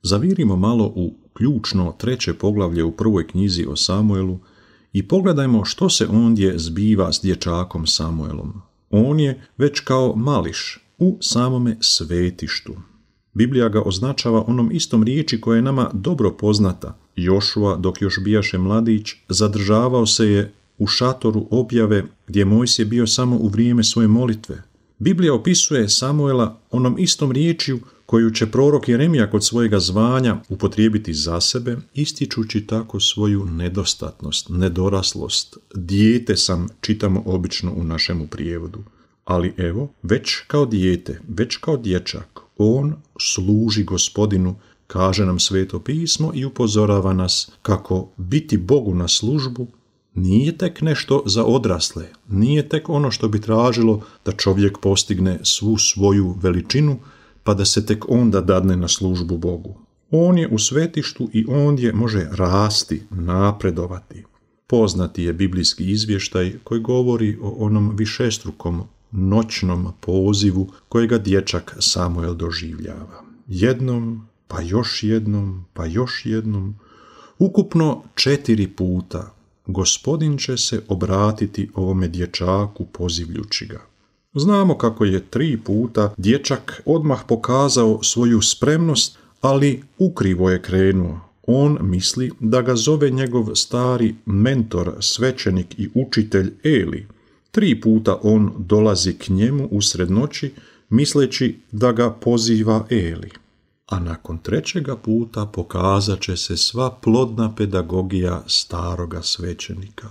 Zavirimo malo u ključno 3. poglavlje u prvoj knjizi o Samuelu i pogledajmo što se ondje zbiva s dječakom Samuelom. On je već kao mališ u samome svetištu. Biblija ga označava onom istom riječi koja je nama dobro poznata. Jošua, dok još bijaše mladić, zadržavao se je u šatoru objave gdje Mojsije bio samo u vrijeme svoje molitve. Biblija opisuje Samuela onom istom riječju koju će prorok Jeremija kod svojega zvanja upotrijebiti za sebe, ističući tako svoju nedostatnost, nedoraslost. Dijete sam, čitamo obično u našemu prijevodu. Ali evo, već kao dijete, već kao dječak, on služi Gospodinu, kaže nam Sveto pismo i upozorava nas kako biti Bogu na službu nije tek nešto za odrasle, nije tek ono što bi tražilo da čovjek postigne svu svoju veličinu, pa da se tek onda dadne na službu Bogu. On je u svetištu i ondje može rasti, napredovati. Poznati je biblijski izvještaj koji govori o onom višestrukom noćnom pozivu kojega dječak Samuel doživljava. Jednom, pa još jednom, pa još jednom, ukupno 4 puta Gospodin će se obratiti ovome dječaku pozivljući ga. Znamo kako je 3 puta dječak odmah pokazao svoju spremnost, ali ukrivo je krenuo. On misli da ga zove njegov stari mentor, svećenik i učitelj Eli. 3 puta on dolazi k njemu usred noći, misleći da ga poziva Eli. A nakon 3. puta pokazat će se sva plodna pedagogija staroga svećenika.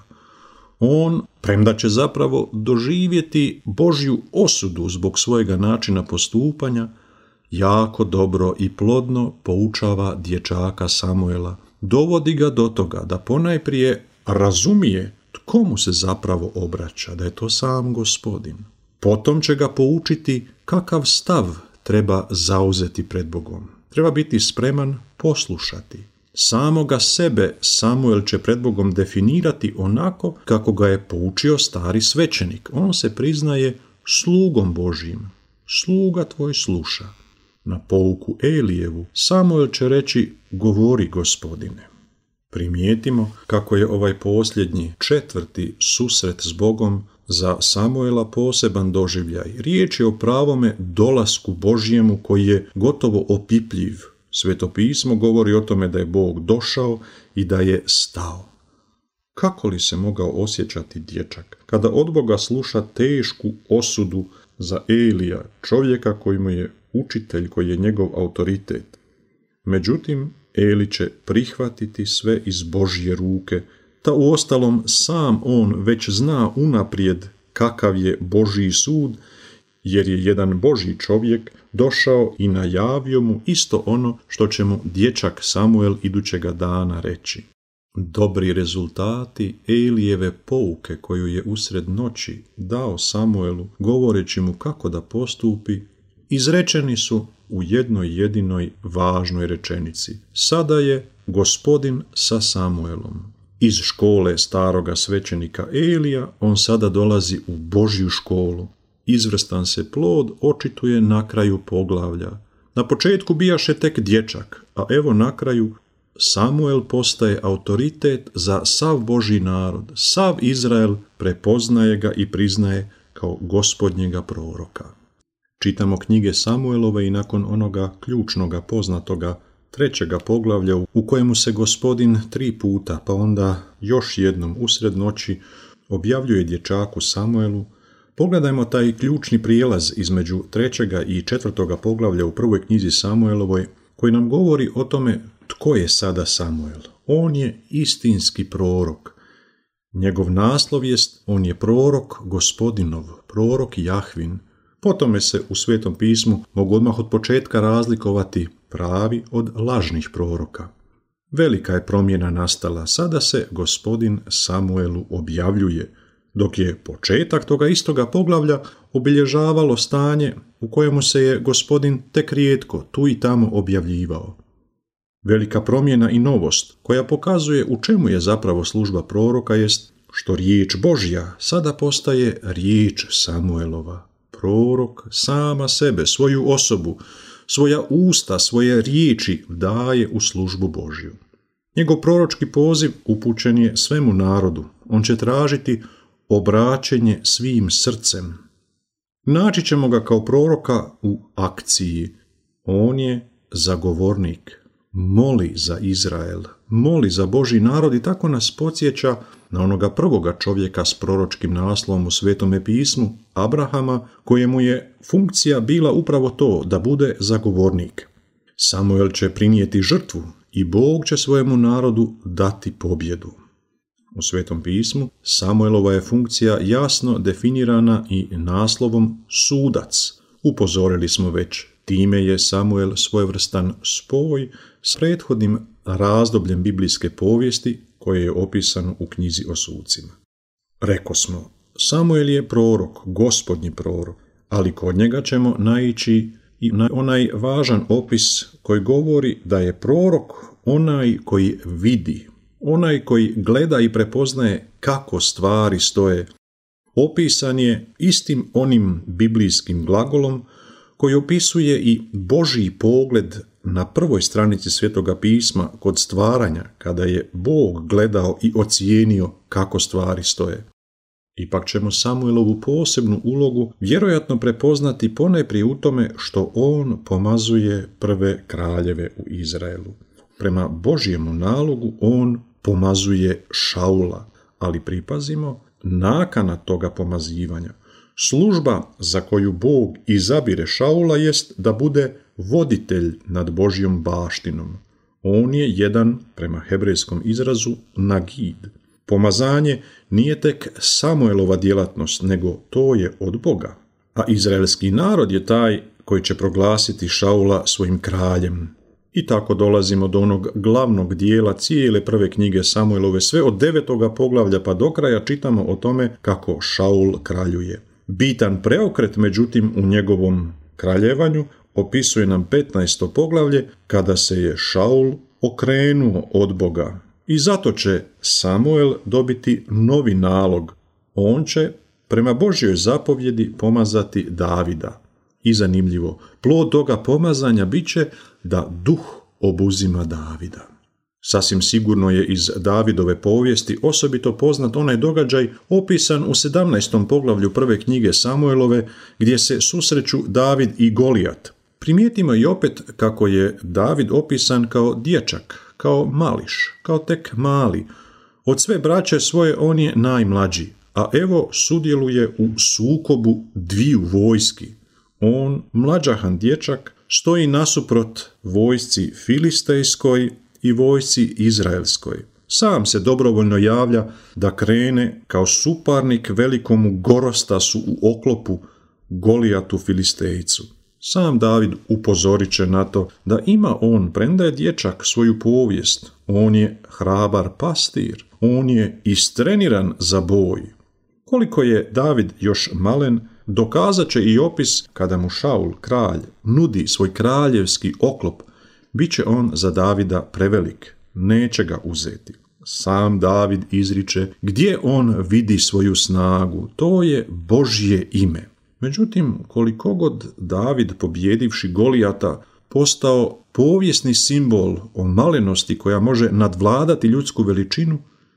On, premda će zapravo doživjeti Božju osudu zbog svojega načina postupanja, jako dobro i plodno poučava dječaka Samuela. Dovodi ga do toga da ponajprije razumije tko mu se zapravo obraća, da je to sam Gospodin. Potom će ga poučiti kakav stav treba zauzeti pred Bogom. Treba biti spreman poslušati. Samoga sebe Samuel će pred Bogom definirati onako kako ga je poučio stari svećenik. On se priznaje slugom Božjim. Sluga tvoj sluša. Na pouku Elijevu Samuel će reći govori Gospodine. Primijetimo kako je ovaj posljednji 4. susret s Bogom za Samuela poseban doživljaj. Riječ je o pravome dolasku Božjemu koji je gotovo opipljiv. Sveto pismo govori o tome da je Bog došao i da je stao. Kako li se mogao osjećati dječak kada od Boga sluša tešku osudu za Elija, čovjeka koji mu je učitelj, koji je njegov autoritet? Međutim, Eli će prihvatiti sve iz Božje ruke, ta uostalom sam on već zna unaprijed kakav je Božji sud, jer je jedan Božji čovjek došao i najavio mu isto ono što će mu dječak Samuel idućega dana reći. Dobri rezultati Elijeve pouke koju je usred noći dao Samuelu, govoreći mu kako da postupi, izrečeni su u jednoj jedinoj važnoj rečenici. Sada je Gospodin sa Samuelom. Iz škole staroga svećenika Elija on sada dolazi u Božju školu. Izvrstan se plod očituje na kraju poglavlja. Na početku bijaše tek dječak, a evo na kraju Samuel postaje autoritet za sav Božji narod. Sav Izrael prepoznaje ga i priznaje kao Gospodnjega proroka. Čitamo knjige Samuelove i nakon onoga ključnoga poznatoga 3. poglavlja u kojemu se Gospodin 3 puta, pa onda još jednom usred noći objavljuje dječaku Samuelu, pogledajmo taj ključni prijelaz između 3. i 4. poglavlja u prvoj knjizi Samuelovoj, koji nam govori o tome tko je sada Samuel. On je istinski prorok. Njegov naslov jest, on je prorok Gospodinov, prorok Jahvin. Po tome se u Svetom pismu mogu odmah od početka razlikovati pravi od lažnih proroka. Velika je promjena nastala, sada se Gospodin Samuelu objavljuje, dok je početak toga istoga poglavlja obilježavalo stanje u kojemu se je Gospodin tek rijetko tu i tamo objavljivao. Velika promjena i novost koja pokazuje u čemu je zapravo služba proroka jest što riječ Božja sada postaje riječ Samuelova. Prorok sama sebe, svoju osobu, svoja usta, svoje riječi daje u službu Božju. Njegov proročki poziv upućen je svemu narodu. On će tražiti obraćenje svim srcem. Naći ćemo ga kao proroka u akciji. On je zagovornik. Moli za Izrael, moli za Božji narod i tako nas podsjeća na onoga prvoga čovjeka s proročkim naslovom u Svetome pismu, Abrahama, kojemu je funkcija bila upravo to, da bude zagovornik. Samuel će prinijeti žrtvu i Bog će svojemu narodu dati pobjedu. U Svetom pismu Samuelova je funkcija jasno definirana i naslovom sudac. Upozorili smo već, time je Samuel svojevrstan spoj s prethodnim razdobljem biblijske povijesti koje je opisano u knjizi o sucima. Rekosmo, Samuel je prorok, gospodnji prorok, ali kod njega ćemo naići i na onaj važan opis koji govori da je prorok onaj koji vidi, onaj koji gleda i prepoznaje kako stvari stoje. Opisan je istim onim biblijskim glagolom koji opisuje i Božji pogled na prvoj stranici Svetoga pisma kod stvaranja, kada je Bog gledao i ocijenio kako stvari stoje. Ipak ćemo Samuelovu posebnu ulogu vjerojatno prepoznati ponajprije u tome što on pomazuje prve kraljeve u Izraelu. Prema Božjemu nalogu on pomazuje Šaula, ali pripazimo, nakana toga pomazivanja. Služba za koju Bog izabire Šaula jest da bude voditelj nad Božjom baštinom. On je jedan, prema hebrejskom izrazu, nagid. Pomazanje nije tek Samuelova djelatnost, nego to je od Boga. A izraelski narod je taj koji će proglasiti Šaula svojim kraljem. I tako dolazimo do onog glavnog dijela cijele prve knjige Samuelove, sve od 9. poglavlja pa do kraja čitamo o tome kako Šaul kraljuje. Bitan preokret, međutim, u njegovom kraljevanju opisuje nam 15. poglavlje kada se je Šaul okrenuo od Boga. I zato će Samuel dobiti novi nalog. On će prema Božjoj zapovjedi pomazati Davida. I zanimljivo, plod toga pomazanja bit će da duh obuzima Davida. Sasvim sigurno je iz Davidove povijesti osobito poznat onaj događaj opisan u 17. poglavlju prve knjige Samuelove, gdje se susreću David i Golijat. Primijetimo i opet kako je David opisan kao dječak, kao mališ, kao tek mali. Od sve braće svoje on je najmlađi, a evo sudjeluje u sukobu dviju vojski. On, mlađahan dječak, stoji nasuprot vojsci filistejskoj i vojsci izraelskoj. Sam se dobrovoljno javlja da krene kao suparnik velikomu Gorostasu u oklopu Golijatu Filistejcu. Sam David upozorit će na to da ima on, premda je dječak, svoju povijest. On je hrabar pastir, on je istreniran za boj. Koliko je David još malen, dokazat će i opis kada mu Šaul, kralj, nudi svoj kraljevski oklop. Biće on za Davida prevelik, neće ga uzeti. Sam David izriče gdje on vidi svoju snagu, to je Božje ime. Međutim, koliko god David, pobjedivši Golijata, postao povijesni simbol o malenosti koja može nadvladati ljudsku veličinu,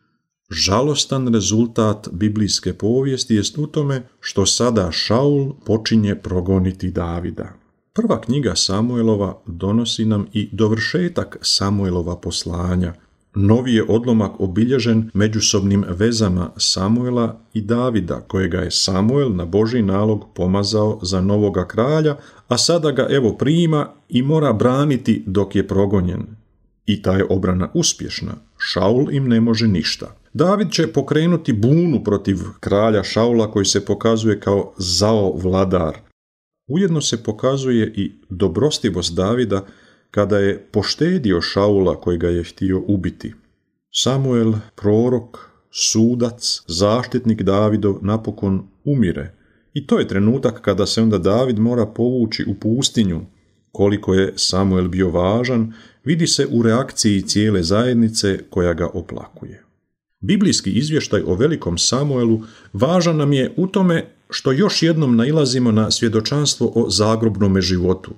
žalostan rezultat biblijske povijesti jest u tome što sada Šaul počinje progoniti Davida. Prva knjiga Samuelova donosi nam i dovršetak Samuelova poslanja. Novi je odlomak obilježen međusobnim vezama Samuela i Davida, kojega je Samuel na Božji nalog pomazao za novoga kralja, a sada ga evo prima i mora braniti dok je progonjen. I ta je obrana uspješna. Šaul im ne može ništa. David će pokrenuti bunu protiv kralja Šaula koji se pokazuje kao zao vladar. Ujedno se pokazuje i dobrostivost Davida kada je poštedio Šaula koji ga je htio ubiti. Samuel, prorok, sudac, zaštitnik Davidov napokon umire. I to je trenutak kada se onda David mora povući u pustinju. Koliko je Samuel bio važan, vidi se u reakciji cijele zajednice koja ga oplakuje. Biblijski izvještaj o velikom Samuelu važan nam je u tome što još jednom nailazimo na svjedočanstvo o zagrobnome životu.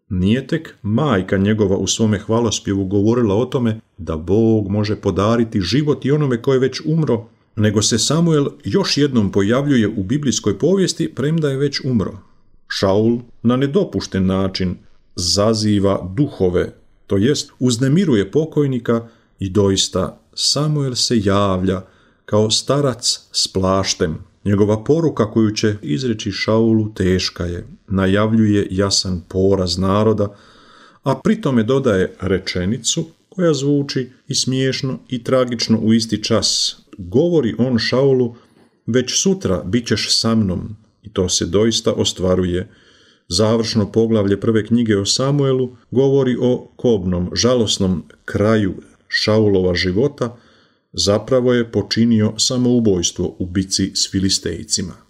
Nije tek majka njegova u svome hvalospjevu govorila o tome da Bog može podariti život i onome ko je već umro, nego se Samuel još jednom pojavljuje u biblijskoj povijesti premda je već umro. Šaul na nedopušten način zaziva duhove, to jest uznemiruje pokojnika i doista Samuel se javlja kao starac s plaštem. Njegova poruka koju će izreći Šaulu teška je, najavljuje jasan poraz naroda, a pritome dodaje rečenicu koja zvuči i smiješno i tragično u isti čas. Govori on Šaulu, već sutra bit ćeš sa mnom, i to se doista ostvaruje. Završno poglavlje prve knjige o Samuelu govori o kobnom, žalosnom kraju Šaulova života. Zapravo je počinio samoubojstvo u bici s Filistejcima.